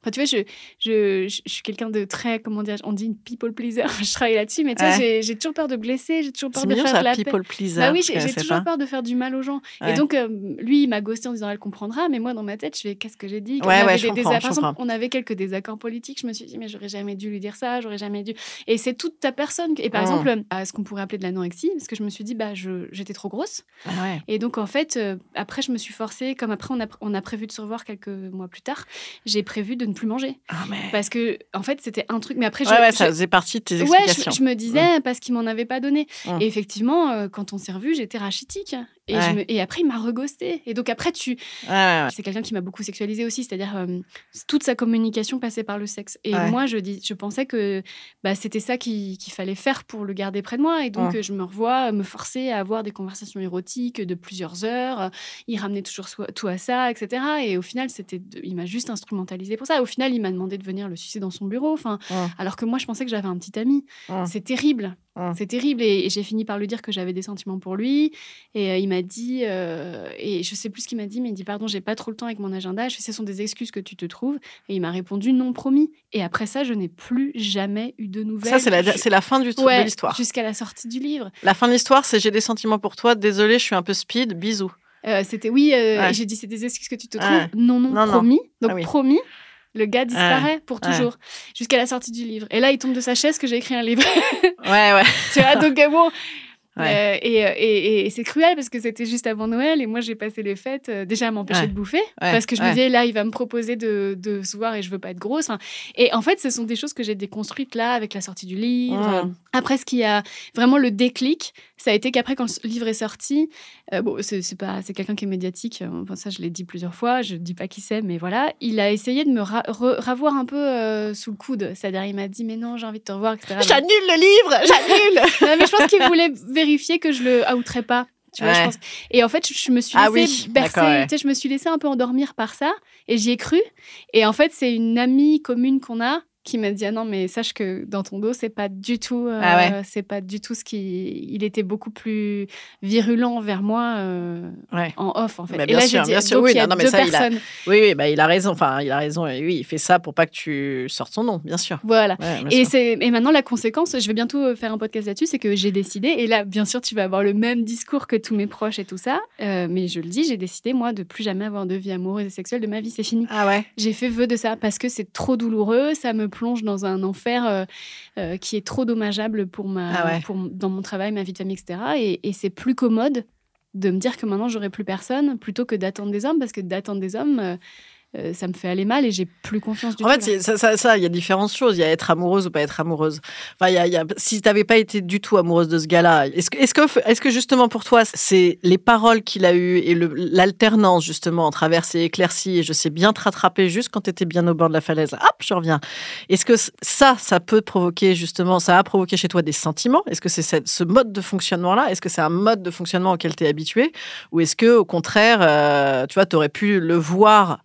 Enfin, tu vois, je, je, je, je suis quelqu'un de très, comment dire, on dit une people pleaser. Je travaille là-dessus, mais tu ouais. vois, j'ai, j'ai toujours peur de blesser, j'ai toujours peur c'est de mignon, faire ça, de la people peine. pleaser. Bah oui, j'ai, j'ai toujours pas. peur de faire du mal aux gens. Ouais. Et donc, euh, lui, il m'a ghosté en disant elle comprendra, mais moi, dans ma tête, je fais qu'est-ce que j'ai dit. Ouais, on avait ouais, des, je comprends, des, je par exemple, comprends. on avait quelques désaccords politiques. Je me suis dit, mais j'aurais jamais dû lui dire ça, j'aurais jamais dû. Et c'est toute ta personne. Et par mmh. exemple, à ce qu'on pourrait appeler de l'anorexie, parce que je me suis dit, bah, je, j'étais trop grosse. Ah ouais. Et donc, en fait, euh, après, je me suis forcée, comme après, on a, on a prévu de se revoir quelques mois plus tard, j'ai prévu de ne plus manger. Ah, mais... Parce que, en fait, c'était un truc. Mais après, ouais, je, ouais, je... ça faisait partie de tes explications. Ouais, je, je me disais, mmh. parce qu'il m'en avait pas donné. Mmh. Et effectivement, euh, quand on s'est revus, j'étais rachitique. Et, ouais. je me... et après, il m'a reghosté. Et donc, après, tu. Ouais, ouais, ouais. C'est quelqu'un qui m'a beaucoup sexualisée aussi. C'est-à-dire, euh, toute sa communication passait par le sexe. Et ouais. moi, je, dis, je pensais que bah, c'était ça qu'il, qu'il fallait faire pour le garder près de moi. Et donc, mmh. je me revois me forcer à avoir des conversations érotiques de plusieurs heures. Il ramenait toujours so- tout à ça, et cetera. Et au final, c'était de... il m'a juste instrumentalisé pour ça. Au final, il m'a demandé de venir le sucer dans son bureau. Enfin, mmh. alors que moi, je pensais que j'avais un petit ami. Mmh. C'est terrible. Mmh. C'est terrible. Et, et j'ai fini par lui dire que j'avais des sentiments pour lui. Et euh, il m'a dit, euh, et je sais plus ce qu'il m'a dit, mais il dit pardon, j'ai pas trop le temps avec mon agenda. Je fais, ce sont des excuses que tu te trouves. Et il m'a répondu non, promis. Et après ça, je n'ai plus jamais eu de nouvelles. Ça, c'est la, je... c'est la fin du truc ouais, de l'histoire. Jusqu'à la sortie du livre. La fin de l'histoire, c'est j'ai des sentiments pour toi. Désolée, je suis un peu speed. Bisous. Euh, c'était oui. Euh, ouais. et j'ai dit, c'est des excuses que tu te trouves. Ouais. Non, non, non, promis. Donc ah oui. promis. Le gars disparaît ouais. pour toujours, ouais. jusqu'à la sortie du livre. Et là, il tombe de sa chaise que j'ai écrit un livre. ouais, ouais. Tu vois, donc bon... Ouais. Euh, et, et, et c'est cruel parce que c'était juste avant Noël et moi j'ai passé les fêtes euh, déjà à m'empêcher ouais. de bouffer ouais. parce que je ouais. me disais là il va me proposer de, de se voir et je veux pas être grosse. Enfin, et en fait ce sont des choses que j'ai déconstruites là avec la sortie du livre. Mmh. Après ce qui a vraiment le déclic, ça a été qu'après quand le livre est sorti, euh, bon c'est, c'est, pas, c'est quelqu'un qui est médiatique, enfin, ça je l'ai dit plusieurs fois, je dis pas qui c'est mais voilà, il a essayé de me ra- re- ravoir un peu euh, sous le coude, c'est-à-dire il m'a dit mais non j'ai envie de te revoir, et cetera. J'annule le livre, j'annule. Non mais je pense qu'il voulait vérifier que je le outerais pas. Tu vois, ouais. je pense. Et en fait, je, je me suis laissée ah oui, bercer. ouais. Tu sais, je me suis laissée un peu endormir par ça. Et j'y ai cru. Et en fait, c'est une amie commune qu'on a qui m'a dit ah non mais sache que dans ton dos c'est pas du tout euh, ah ouais. c'est pas du tout ce qui il était beaucoup plus virulent vers moi euh, ouais. en off en fait. Bah, et là sûr, j'ai dit bien sûr, donc oui, il y a non, non, deux ça, personnes. Il a... Oui oui bah il a raison enfin il a raison oui il fait ça pour pas que tu sortes son nom bien sûr. Voilà. Ouais, et c'est et maintenant la conséquence je vais bientôt faire un podcast là-dessus c'est que j'ai décidé et là bien sûr tu vas avoir le même discours que tous mes proches et tout ça euh, mais je le dis j'ai décidé moi de plus jamais avoir de vie amoureuse et sexuelle de ma vie c'est fini. Ah ouais. J'ai fait vœu de ça parce que c'est trop douloureux ça me plonge dans un enfer euh, euh, qui est trop dommageable pour ma, ah ouais. pour, dans mon travail, ma vie de famille, et cetera. Et, et c'est plus commode de me dire que maintenant, j'aurai plus personne plutôt que d'attendre des hommes parce que d'attendre des hommes... Euh, Euh, ça me fait aller mal et j'ai plus confiance du en tout. En fait, ça, ça, ça, il y a différentes choses. Il y a être amoureuse ou pas être amoureuse. Enfin, il y a, il y a, si tu n'avais pas été du tout amoureuse de ce gars-là, est-ce que, est-ce, que, est-ce que justement pour toi, c'est les paroles qu'il a eues et le, l'alternance justement entre averse et éclaircie, et je sais bien te rattraper juste quand tu étais bien au bord de la falaise, hop, je reviens. Est-ce que ça, ça peut provoquer justement, ça a provoqué chez toi des sentiments ? Est-ce que c'est cette, ce mode de fonctionnement-là ? Est-ce que c'est un mode de fonctionnement auquel tu es habitué ? Ou est-ce que au contraire, euh, tu vois, tu aurais pu le voir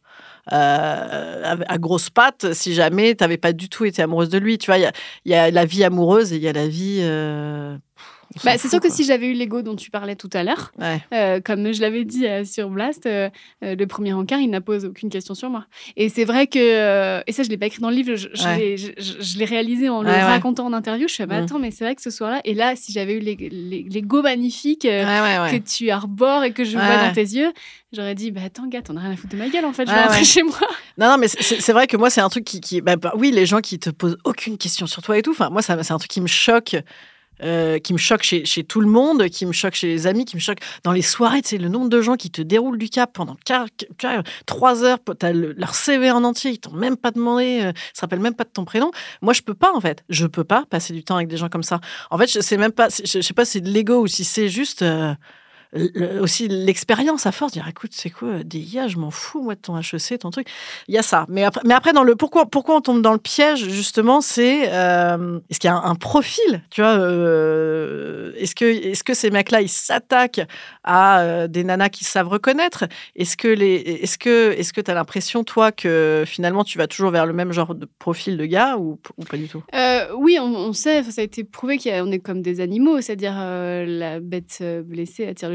Euh, à grosses pattes si jamais tu n'avais pas du tout été amoureuse de lui. Tu vois, il y, y a la vie amoureuse et il y a la vie... Euh... Bah, c'est fout, sûr que quoi. Si j'avais eu l'ego dont tu parlais tout à l'heure, ouais. euh, comme je l'avais dit euh, sur Blast, euh, euh, le premier encart, il n'a posé aucune question sur moi. Et c'est vrai que, euh, et ça je ne l'ai pas écrit dans le livre, je, je, ouais. l'ai, je, je, je l'ai réalisé en ouais, le ouais. racontant en interview, je fais, bah, mmh. attends, mais c'est vrai que ce soir-là, et là, si j'avais eu l'ego magnifique euh, ouais, ouais, ouais. que tu arbores et que je ouais. vois dans tes yeux, j'aurais dit, bah attends, gars, t'en as rien à foutre de ma gueule, en fait, je vais ouais, rentrer ouais. chez moi. Non, non, mais c'est, c'est vrai que moi, c'est un truc qui... qui bah, bah, oui, les gens qui te posent aucune question sur toi et tout, enfin, moi, ça, c'est un truc qui me choque. Euh, qui me choque chez, chez tout le monde, qui me choque chez les amis, qui me choque dans les soirées, tu sais, le nombre de gens qui te déroulent du cap pendant trois heures, t'as le, leur C V en entier, ils t'ont même pas demandé, euh, ils se rappellent même pas de ton prénom. Moi, je peux pas, en fait. Je peux pas passer du temps avec des gens comme ça. En fait, je sais même pas, je, je sais pas si c'est de l'ego ou si c'est juste... Euh, Le, aussi l'expérience à force de dire écoute c'est quoi des I A je m'en fous moi de ton H E C ton truc il y a ça mais après mais après dans le pourquoi pourquoi on tombe dans le piège justement c'est euh, est-ce qu'il y a un, un profil tu vois euh, est-ce que est-ce que ces mecs là ils s'attaquent à euh, des nanas qui savent reconnaître est-ce que les est-ce que est-ce que t'as l'impression toi que finalement tu vas toujours vers le même genre de profil de gars ou, ou pas du tout euh, oui on, on sait ça a été prouvé qu'on est comme des animaux c'est-à-dire euh, la bête blessée attire le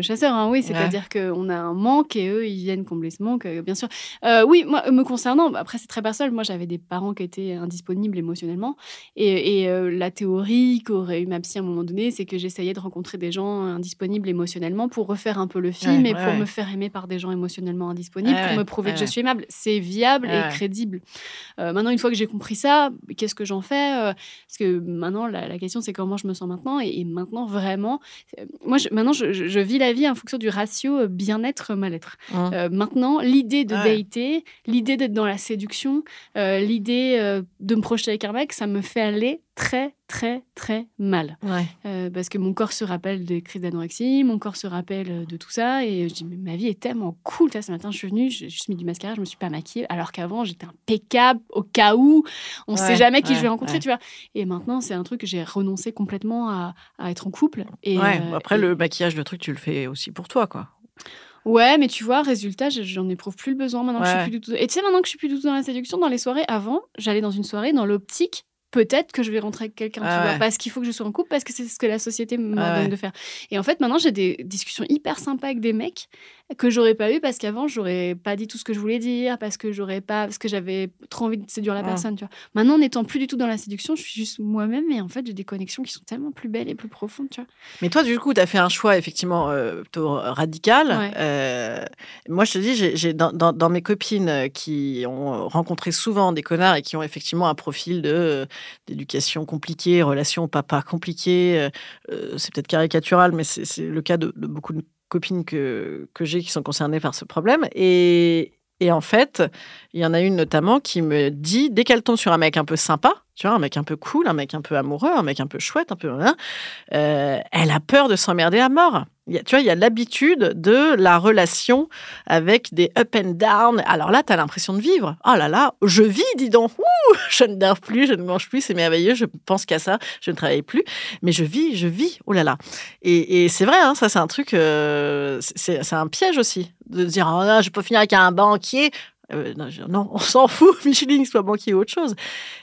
chasseurs, hein, oui, c'est-à-dire ouais. qu'on a un manque et eux, ils viennent combler ce manque, euh, bien sûr. Euh, oui, moi, me concernant, après, c'est très personnel. Moi, j'avais des parents qui étaient indisponibles émotionnellement. Et, et euh, la théorie qu'aurait eu ma psy à un moment donné, c'est que j'essayais de rencontrer des gens indisponibles émotionnellement pour refaire un peu le film ouais, et ouais, pour ouais. me faire aimer par des gens émotionnellement indisponibles, ouais, pour me prouver ouais, que ouais. je suis aimable. C'est viable ouais, et ouais. crédible. Euh, maintenant, une fois que j'ai compris ça, qu'est-ce que j'en fais euh, Parce que maintenant, la, la question, c'est comment je me sens maintenant. Et, et maintenant, vraiment, euh, moi, je, maintenant, je, je, je vis la vie en fonction du ratio bien-être-mal-être. Mmh. Euh, maintenant, l'idée de ouais. dater, l'idée d'être dans la séduction, euh, l'idée euh, de me projeter avec un mec, ça me fait aller très, très, très mal. Ouais. Euh, parce que mon corps se rappelle des crises d'anorexie, mon corps se rappelle de tout ça. Et je dis, mais ma vie est tellement cool. Ce matin, je suis venue, j'ai juste mis du mascara, je me suis pas maquillée. Alors qu'avant, j'étais impeccable au cas où. On ne ouais, sait jamais qui ouais, je vais rencontrer, ouais. tu vois. Et maintenant, c'est un truc que j'ai renoncé complètement à, à être en couple. Et, ouais, euh, après, et... le maquillage, le truc, tu le fais aussi pour toi, quoi. Ouais, mais tu vois, résultat, j'en éprouve plus le besoin maintenant ouais. que je suis plus du tout... Et tu sais, maintenant que je suis plus du tout dans la séduction, dans les soirées, avant, j'allais dans une soirée dans l'optique peut-être que je vais rentrer avec quelqu'un, ah tu ouais. vois, parce qu'il faut que je sois en couple, parce que c'est ce que la société me ah donne ouais. de faire. Et en fait, maintenant, j'ai des discussions hyper sympas avec des mecs que j'aurais pas eu parce qu'avant, j'aurais pas dit tout ce que je voulais dire, parce que j'aurais pas, parce que j'avais trop envie de séduire la ah. personne, tu vois. Maintenant, n'étant plus du tout dans la séduction, je suis juste moi-même et en fait, j'ai des connexions qui sont tellement plus belles et plus profondes, tu vois. Mais toi, du coup, tu as fait un choix effectivement euh, plutôt radical. Ouais. Euh, moi, je te dis, j'ai, j'ai dans, dans, dans mes copines qui ont rencontré souvent des connards et qui ont effectivement un profil de d'éducation compliquée, relation au papa compliquée. Euh, c'est peut-être caricatural, mais c'est, c'est le cas de, de beaucoup de copines que, que j'ai qui sont concernées par ce problème. Et, et en fait, il y en a une notamment qui me dit, dès qu'elle tombe sur un mec un peu sympa, tu vois, un mec un peu cool, un mec un peu amoureux, un mec un peu chouette, un peu... Hein, euh, elle a peur de s'emmerder à mort. Il y a, tu vois, il y a l'habitude de la relation avec des up and down. Alors là, tu as l'impression de vivre. Oh là là, je vis, dis donc. Ouh, je ne dors plus, je ne mange plus, c'est merveilleux, je pense qu'à ça, je ne travaille plus. Mais je vis, je vis. Oh là là. Et, et c'est vrai, hein, ça, c'est un truc... Euh, c'est, c'est un piège aussi, de dire « Oh non, je peux finir avec un banquier ». Euh, non, non, on s'en fout, Micheline, soit banquier ou autre chose.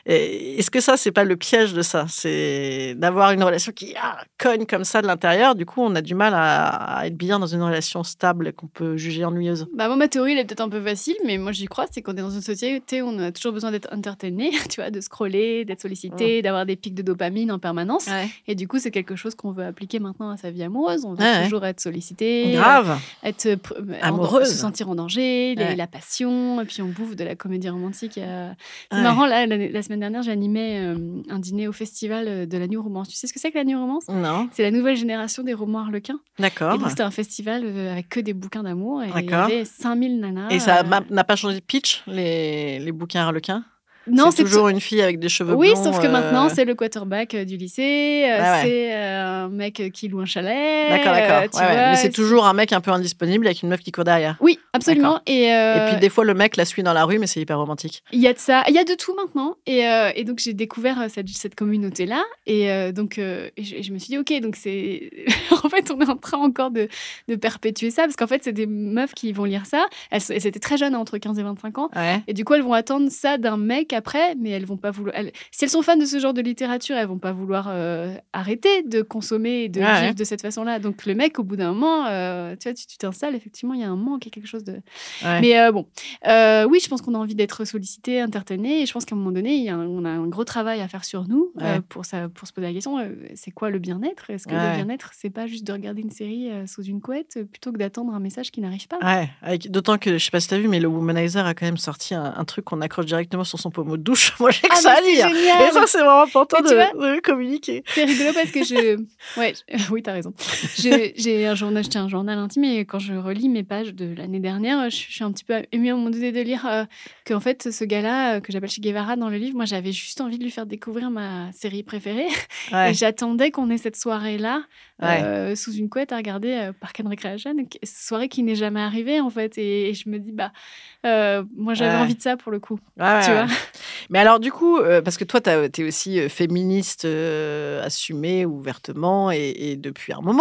Et est-ce que ça, c'est pas le piège de ça ? C'est d'avoir une relation qui ah, cogne comme ça de l'intérieur. Du coup, on a du mal à, à être bien dans une relation stable qu'on peut juger ennuyeuse. Bah moi, ma théorie, elle est peut-être un peu facile, mais moi, j'y crois. C'est qu'on est dans une société où on a toujours besoin d'être entertainé, tu vois, de scroller, d'être sollicité, mmh. d'avoir des pics de dopamine en permanence. Ouais. Et du coup, c'est quelque chose qu'on veut appliquer maintenant à sa vie amoureuse. On veut ouais, toujours ouais. être sollicité, grave, être euh, amoureuse, se sentir en danger, ouais. les, la passion. Et puis on bouffe de la comédie romantique. Euh... C'est ouais. marrant, là, la, la semaine dernière, j'animais euh, un dîner au festival de la New Romance. Tu sais ce que c'est que la New Romance ? Non. C'est la nouvelle génération des romans harlequins. D'accord. Et donc, c'était un festival avec que des bouquins d'amour. Et D'accord. il y avait cinq mille nanas. Et ça euh... n'a pas changé de pitch, les, les bouquins harlequins ? Non, c'est, c'est toujours t- une fille avec des cheveux oui, blonds. Oui, sauf que euh... maintenant, c'est le quarterback du lycée, euh, ah ouais. c'est euh, un mec qui loue un chalet. D'accord, d'accord. Euh, ouais, vois, ouais. Mais c'est, c'est toujours un mec un peu indisponible avec une meuf qui court derrière. Oui, absolument. Et, euh... et puis, des fois, le mec la suit dans la rue, mais c'est hyper romantique. Il y a de ça. Il y a de tout maintenant. Et, euh, et donc, j'ai découvert cette, cette communauté-là. Et euh, donc, euh, et je, et je me suis dit, OK, donc c'est... en fait, on est en train encore de, de perpétuer ça. Parce qu'en fait, c'est des meufs qui vont lire ça. Elles, elles étaient très jeunes, entre quinze et vingt-cinq ans. Ouais. Et du coup, elles vont attendre ça d'un mec après, mais elles vont pas vouloir. Elles, si elles sont fans de ce genre de littérature, elles vont pas vouloir euh, arrêter de consommer et de ouais, vivre ouais. de cette façon-là. Donc le mec, au bout d'un moment, euh, tu vois, tu, tu t'installes. Effectivement, il y a un manque, il y a quelque chose de. Ouais. Mais euh, bon, euh, oui, je pense qu'on a envie d'être sollicité, entertainé, et je pense qu'à un moment donné, il y a un, on a un gros travail à faire sur nous ouais. euh, pour ça, pour se poser la question euh, c'est quoi le bien-être ? Est-ce que ouais. le bien-être, c'est pas juste de regarder une série euh, sous une couette euh, plutôt que d'attendre un message qui n'arrive pas ? Ouais. Avec, d'autant que je sais pas si t'as vu, mais le Womanizer a quand même sorti un, un truc qu'on accroche directement sur son pommeau de douche. Moi, j'ai que ah, ça à lire. Génial. Et ça, c'est vraiment important de, vois, de communiquer. C'est rigolo parce que je... Ouais, je... oui, t'as raison. Je, j'ai un journal, j'ai un journal intime et quand je relis mes pages de l'année dernière, je, je suis un petit peu émue à un moment donné de lire euh, qu'en fait, ce gars-là, euh, que j'appelle Che Guevara dans le livre, moi, j'avais juste envie de lui faire découvrir ma série préférée. Ouais. Et j'attendais qu'on ait cette soirée-là euh, ouais. sous une couette à regarder euh, Park and Recreation. Soirée qui n'est jamais arrivée, en fait. Et, et je me dis, bah, euh, moi, j'avais ouais. envie de ça pour le coup. Ouais, tu ouais. vois. Mais alors, du coup, euh, parce que toi, t'es aussi féministe euh, assumée ouvertement et, et depuis un moment.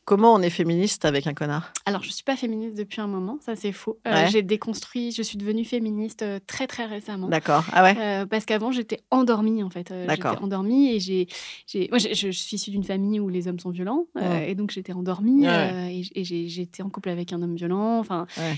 comment on est féministe avec un connard ? Alors, je ne suis pas féministe depuis un moment, ça c'est faux. Euh, Ouais. J'ai déconstruit, je suis devenue féministe euh, très très récemment. D'accord. Ah ouais. Euh, parce qu'avant, j'étais endormie, en fait. Euh, D'accord. J'étais endormie et j'ai... j'ai... Moi, je, je suis issue d'une famille où les hommes sont violents. euh, Ouais. Et donc, j'étais endormie Ouais. euh, et, et j'ai, j'étais en couple avec un homme violent. Enfin, Ouais.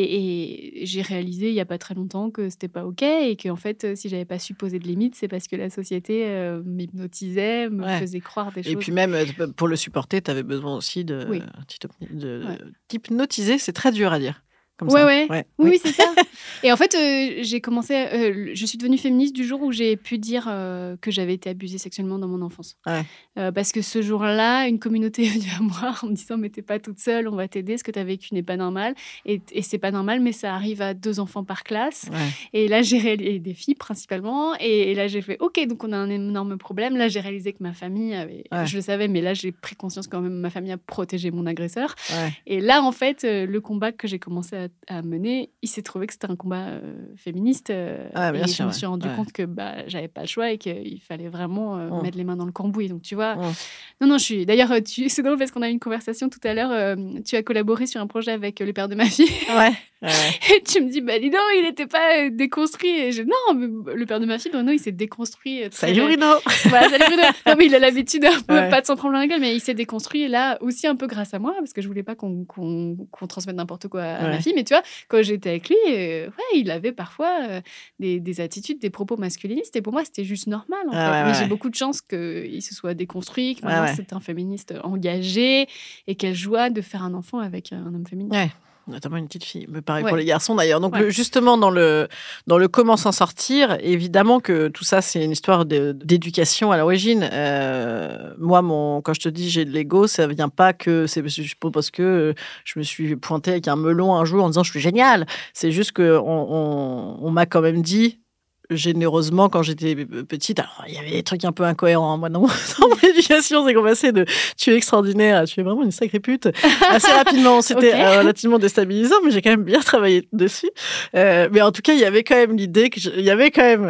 et, et j'ai réalisé il n'y a pas très longtemps que c'était pas OK et qu'en fait, euh, si j'avais pas su poser de limites, c'est parce que la société euh, m'hypnotisait, me Ouais. faisait croire des choses. Et puis même euh, pour le supporter, tu avais besoin aussi de, Oui. de, Ouais. d'hypnotiser. C'est très dur à dire. Comme Ouais, ça. ouais. Ouais. Oui, oui, c'est ça. Et en fait, euh, j'ai commencé. euh, je suis devenue féministe du jour où j'ai pu dire euh, que j'avais été abusée sexuellement dans mon enfance. Ouais. Euh, parce que ce jour-là, une communauté est venue à moi en me disant mais t'es pas toute seule, on va t'aider. Ce que t'as vécu n'est pas normal. Et, et c'est pas normal, mais ça arrive à deux enfants par classe. Ouais. Et là, j'ai réalisé des filles principalement. Et, et là, j'ai fait OK, donc on a un énorme problème. Là, j'ai réalisé que ma famille avait. Ouais. Je le savais, mais là, j'ai pris conscience quand même ma famille a protégé mon agresseur. Ouais. Et là, en fait, euh, le combat que j'ai commencé à, à mener, il s'est trouvé que c'était un combat euh, féministe. euh, Ah, bien et sûr, je me ouais. suis rendu Ouais. compte que bah, j'avais pas le choix et qu'il fallait vraiment euh, Mm. mettre les mains dans le cambouis. Donc, tu vois. Mm. Non, non, je suis. D'ailleurs, euh, tu... c'est drôle parce qu'on a eu une conversation tout à l'heure. euh, tu as collaboré sur un projet avec euh, le père de ma fille. Ouais. Ouais. Et tu me dis, bah, dis donc, il n'était pas euh, déconstruit. Et je non, mais le père de ma fille, Bruno, il s'est déconstruit. euh, très- Salut Bruno. Voilà, salut Bruno. Non, mais il a l'habitude un peu, Ouais. pas de s'en prendre plein la gueule, mais il s'est déconstruit là aussi un peu grâce à moi, parce que je voulais pas qu'on qu'on qu'on transmette n'importe quoi à Ouais. ma fille. Mais tu vois, quand j'étais avec lui, euh, ouais, il avait parfois euh, des, des attitudes, des propos masculinistes. Et pour moi, c'était juste normal, en Ah fait. ouais, mais ouais. j'ai beaucoup de chance qu'il se soit déconstruit, que Ouais, maintenant ouais. c'est un féministe engagé, et quelle joie de faire un enfant avec un homme féministe. Ouais. Notamment une petite fille. Mais pareil Ouais. pour les garçons d'ailleurs. Donc Ouais. le- justement dans le dans le comment s'en sortir, évidemment que tout ça c'est une histoire de- d'éducation à l'origine. Euh, moi mon quand je te dis j'ai de l'ego, ça vient pas que c'est juste pas parce que je me suis pointée avec un melon un jour en disant je suis géniale. C'est juste que on, on, on m'a quand même dit généreusement quand j'étais petite. Alors, il y avait des trucs un peu incohérents. hein. Moi, dans, dans mon éducation, c'est qu'on passait de tu es extraordinaire à tu es vraiment une sacrée pute assez rapidement. C'était Ok. euh, relativement déstabilisant, mais j'ai quand même bien travaillé dessus. Euh, mais en tout cas, il y avait quand même l'idée que je- il y avait quand même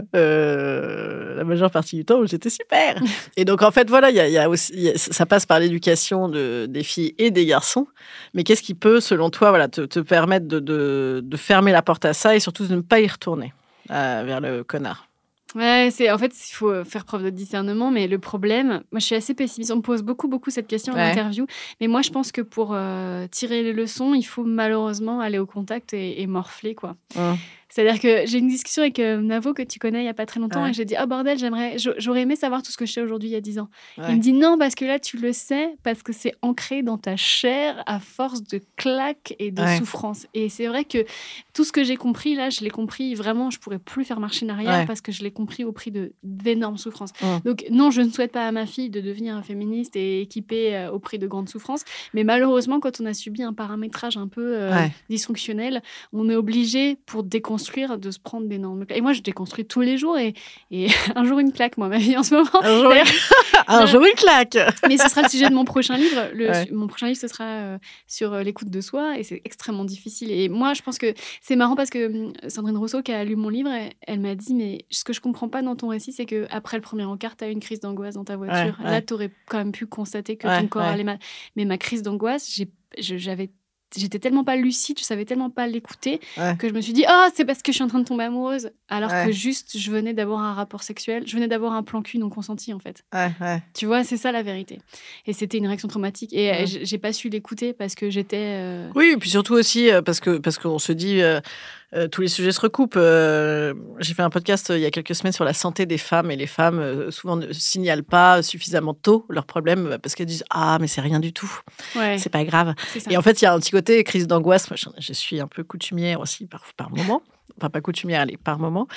euh, la majeure partie du temps où j'étais super. Et donc, en fait, voilà, il y a, il y a aussi, il y a- ça passe par l'éducation de, des filles et des garçons. Mais qu'est-ce qui peut, selon toi, voilà, te, te permettre de, de, de fermer la porte à ça et surtout de ne pas y retourner euh, vers le connard? Ouais, c'est en fait il faut faire preuve de discernement, mais le problème, moi je suis assez pessimiste. On me pose beaucoup beaucoup cette question en Ouais. interview, mais moi je pense que pour euh, tirer les leçons, il faut malheureusement aller au contact et, et morfler quoi. Hum. C'est-à-dire que j'ai une discussion avec euh, Navo que tu connais il y a pas très longtemps Ouais. et j'ai dit ah bordel j'aimerais j'a- j'aurais aimé savoir tout ce que je sais aujourd'hui il y a dix ans. Ouais. Il me dit non parce que là tu le sais parce que c'est ancré dans ta chair à force de claques et de Ouais. souffrance. Et c'est vrai que tout ce que j'ai compris là, je l'ai compris vraiment, je pourrais plus faire marche en arrière Ouais. parce que je l'ai compris au prix de d'énormes souffrances. Mm. Donc non, je ne souhaite pas à ma fille de devenir féministe et équipée euh, au prix de grandes souffrances, mais malheureusement quand on a subi un paramétrage un peu euh, Ouais. dysfonctionnel, on est obligé pour déconstruire de se prendre d'énormes claques. Et moi je déconstruis tous les jours et, et un jour une claque moi ma vie en ce moment. Un jour, D'ailleurs, un jour, une claque. mais ce sera le sujet de mon prochain livre. Le, Ouais. Mon prochain livre, ce sera euh, sur euh, l'écoute de soi et c'est extrêmement difficile. Et moi, je pense que c'est marrant parce que hum, Sandrine Rousseau, qui a lu mon livre, elle, elle m'a dit mais ce que je comprends pas dans ton récit, c'est que après le premier encart, tu as eu une crise d'angoisse dans ta voiture. Ouais, Là, ouais. tu aurais quand même pu constater que Ouais, ton corps ouais. allait mal. Mais ma crise d'angoisse, j'ai- je- j'avais j'étais tellement pas lucide, je savais tellement pas l'écouter Ouais. que je me suis dit ah c'est parce que je suis en train de tomber amoureuse alors Ouais. que juste je venais d'avoir un rapport sexuel, je venais d'avoir un plan cul non consenti en fait. Ouais, ouais. Tu vois, c'est ça la vérité. Et c'était une réaction traumatique. Et Ouais. euh, j'ai j'ai pas su l'écouter parce que j'étais. euh, Oui, et puis surtout aussi euh, parce que parce qu'on se dit euh, euh, tous les sujets se recoupent. Euh, j'ai fait un podcast euh, il y a quelques semaines sur la santé des femmes et les femmes euh, souvent ne signalent pas suffisamment tôt leurs problèmes euh, parce qu'elles disent ah mais c'est rien du tout, Ouais, c'est pas grave. c'est ça. Et en fait il y a un petit côté crise d'angoisse. Moi, je, je suis un peu coutumière aussi par par moment. Enfin pas coutumière, allez par moment.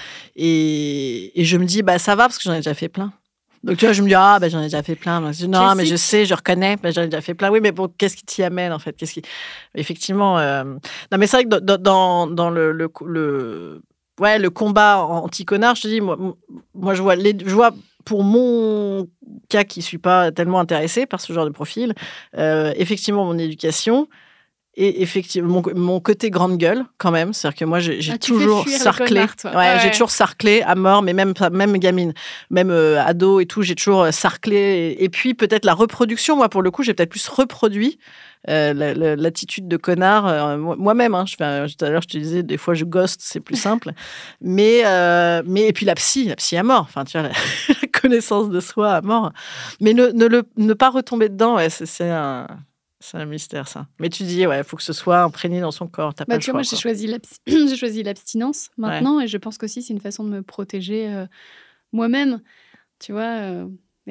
Et, et je me dis bah ça va parce que j'en ai déjà fait plein. Donc, tu vois, je me dis, ah, ben, j'en ai déjà fait plein. Je dis, non, mais je sais, je reconnais, ben, j'en ai déjà fait plein. Oui, mais bon, qu'est-ce qui t'y amène, en fait? Qu'est-ce qui... Effectivement. Euh... Non, mais c'est vrai que dans, dans, dans le, le, le, ouais, le combat anti-connard, je te dis, moi, moi je, vois les, je vois pour mon cas qui ne suis pas tellement intéressée par ce genre de profil, euh, effectivement, mon éducation et effectivement, mon, mon côté grande gueule, quand même. C'est-à-dire que moi, j'ai, j'ai Ah, tu toujours fais fuir les sarclé. connards, toi. Ouais, Ouais. j'ai toujours sarclé à mort, mais même, même gamine, même euh, ado et tout, j'ai toujours euh, sarclé. Et, et puis, peut-être la reproduction, moi, pour le coup, j'ai peut-être plus reproduit euh, la, la, l'attitude de connard euh, moi-même. Hein. Je fais, tout à l'heure, je te disais, des fois, je ghost, c'est plus simple. mais, euh, mais, et puis, la psy, la psy à mort. Enfin, tu vois, la, la connaissance de soi à mort. Mais ne, ne, le, ne pas retomber dedans, ouais, c'est, c'est un... C'est un mystère, ça. Mais tu dis, ouais, il faut que ce soit imprégné dans son corps. T'as Bah, pas le tu choix. vois, moi, j'ai quoi. choisi, l'abs- j'ai choisi l'abstinence maintenant, et je pense qu'aussi, c'est une façon de me protéger euh, moi-même, tu vois. euh,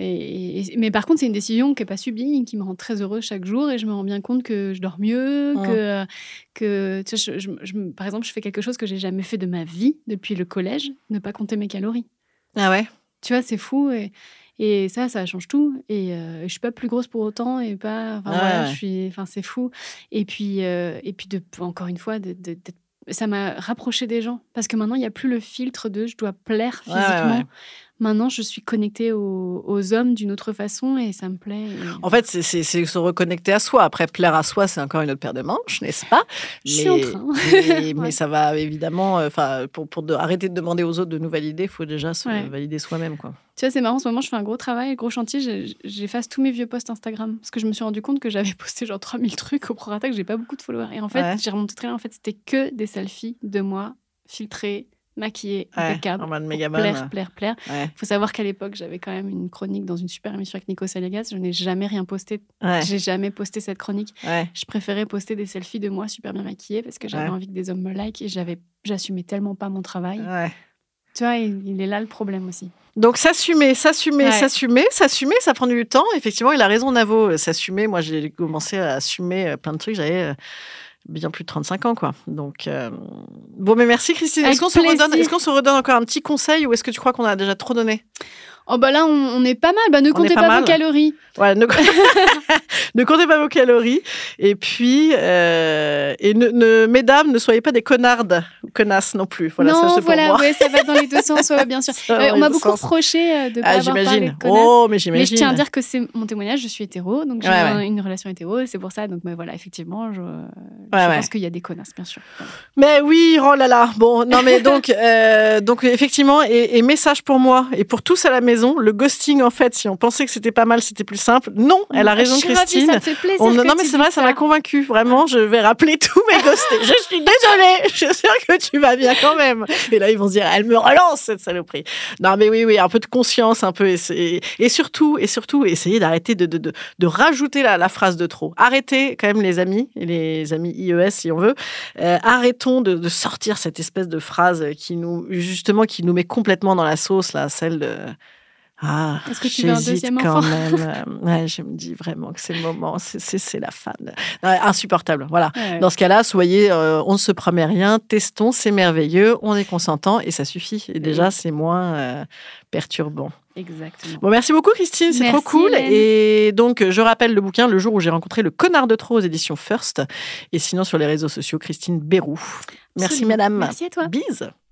et, et- mais par contre, c'est une décision qui n'est pas subie, qui me rend très heureuse chaque jour, et je me rends bien compte que je dors mieux, Mmh. que, euh, que tu sais, je, je- je- par exemple, je fais quelque chose que j'ai jamais fait de ma vie depuis le collège, ne pas compter mes calories. Ah ouais. Tu vois, c'est fou. Et, et ça, ça change tout. Et euh, je suis pas plus grosse pour autant. Et pas. Enfin, Ouais, voilà, ouais. je suis. Enfin, c'est fou. Et puis, euh, et puis de, encore une fois, de, de- de- ça m'a rapproché des gens. Parce que maintenant, il n'y a plus le filtre de je dois plaire Ouais, ouais, physiquement. ouais. Maintenant, je suis connectée aux, aux hommes d'une autre façon et ça me plaît. Et- En fait, c'est, c'est, c'est se reconnecter à soi. Après, plaire à soi, c'est encore une autre paire de manches, n'est-ce pas? Je suis en train. Mais, Ouais. mais ça va évidemment. Enfin, pour, pour de- arrêter de demander aux autres de nous valider, il faut déjà se Ouais. valider soi-même, quoi. Tu vois, c'est marrant, en ce moment, je fais un gros travail, gros chantier. j'ai- J'efface tous mes vieux posts Instagram. Parce que je me suis rendu compte que j'avais posté genre trois mille trucs au prorata, que j'ai pas beaucoup de followers. Et en fait, Ouais. j'ai remonté très loin. En fait, c'était que des selfies de moi, filtrés, maquillés, Ouais, impeccables. en mode pour méga bonne. plaire, plaire, plaire. Ouais. Il faut savoir qu'à l'époque, j'avais quand même une chronique dans une super émission avec Nico Saliagas. Je n'ai jamais rien posté. Ouais. J'ai jamais posté cette chronique. Ouais. Je préférais poster des selfies de moi super bien maquillée parce que j'avais Ouais. envie que des hommes me like et j'avais, j'assumais tellement pas mon travail. Ouais. Tu vois, il, il est là le problème aussi. Donc, s'assumer, s'assumer, Ouais. s'assumer, s'assumer, ça prend du temps. Effectivement, il a raison, Navo. S'assumer, moi, j'ai commencé à assumer euh, plein de trucs. J'avais euh, bien plus de trente-cinq ans, quoi. Donc, euh, bon, mais merci, Christine. Avec Est-ce qu'on, se plaisir. redonne, est-ce qu'on se redonne encore un petit conseil ou est-ce que tu crois qu'on a déjà trop donné? Oh bah là, on, on est pas mal. Bah, ne On comptez est pas pas, mal. vos calories. Ouais, ne... ne comptez pas vos calories. Et puis, euh, et ne, ne- mesdames, ne soyez pas des connardes ou connasses non plus. Voilà, ça, non, c'est voilà, pour moi. ouais, ça va dans les deux sens, ouais, bien sûr. Ça va Euh, dans on les m'a deux beaucoup sens. reproché euh, de pas Ah, avoir parlé j'imagine. de connasse. Oh, mais Mais j'imagine. je tiens à dire que c'est mon témoignage, je suis hétéro, donc j'ai Ouais, un- ouais. une relation hétéro, et c'est pour ça. Donc mais voilà, effectivement, je, je ouais. pense qu'il y a des connasses, bien sûr. Voilà. Mais oui, oh là là. Bon, non, mais donc, euh, donc effectivement, et, et message pour moi et pour tous à la maison, le ghosting, en fait, si on pensait que c'était pas mal, c'était plus simple. Non, elle a raison, Je suis ravie, Christine. ça me fait plaisir. On- que non, tu mais c'est dises vrai, ça m'a convaincue. Vraiment, je vais rappeler tous mes ghostés. Je suis désolée. Je suis sûre que tu vas bien quand même. Et là, ils vont se dire, elle me relance, cette saloperie. Non, mais oui, oui, un peu de conscience, un peu. Et, c'est- et surtout, et surtout, essayer d'arrêter de, de, de, de rajouter la, la phrase de trop. Arrêtez, quand même, les amis, et les amis I E S, si on veut. Euh, arrêtons de, de sortir cette espèce de phrase qui nous, justement, qui nous met complètement dans la sauce, là, celle de. Ah, Est-ce que tu veux un j'hésite deuxième quand enfant même. Euh, ouais, je me dis vraiment que c'est le moment, c'est, c'est, c'est la fin. de- Ouais, insupportable, voilà. Ouais. Dans ce cas-là, soyez, euh, on ne se promet rien, testons, c'est merveilleux, on est consentant et ça suffit. Et déjà, c'est moins euh, perturbant. Exactement. Bon, merci beaucoup, Christine, c'est Merci, trop cool. Hélène. Et donc, je rappelle le bouquin, Le jour où j'ai rencontré le connard de trop aux éditions First. Et sinon, sur les réseaux sociaux, Christine Bérou. Merci, Absolument. madame. Merci à toi. Bise.